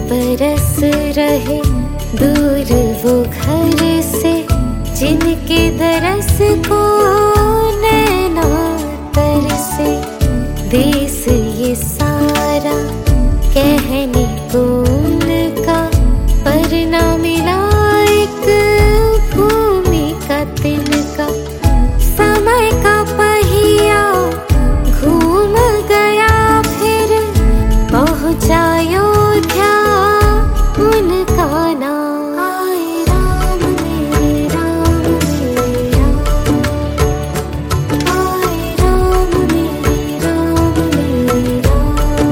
बरस रहे दूर वो घर से, जिनके दरस को नैना तरसे। देश ये सारा कहने को उनका, पर ना मिला एक भूमि का तिनका। समय का पहिया घूम गया फिर, पहुंचा अयोध्या उनका नाम। आए राम मेरे राम मेरे राम, आए राम मेरे राम मेरे राम।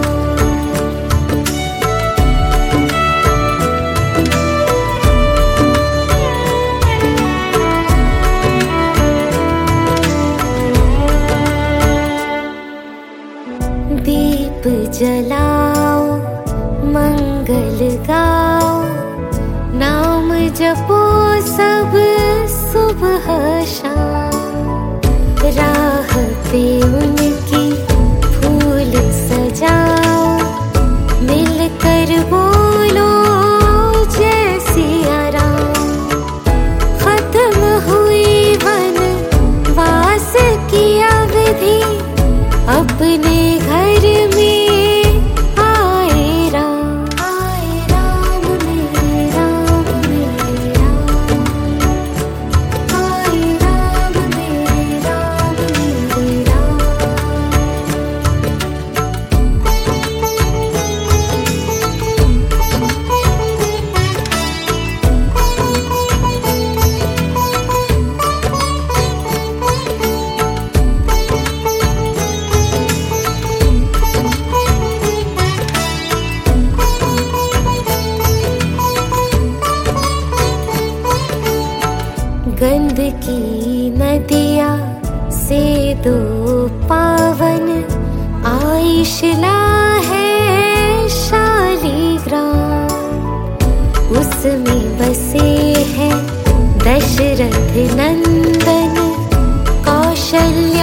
दीप जलाओ मंगल गाओ, नाम जपो सब सुबह शाम। राह पे उनकी फूल सजाओ, मिलकर बोलो जय सिया राम। खत्म हुई वनवास की अवधि, अपने घर में आए राम मेरे राम मेरे राम, आए राम मेरे राम मेरे राम। गंध की नदिया से दो पावन, आइशला है शालिग्राम। उसमें बसे हैं दशरथ नंदन कौशल्य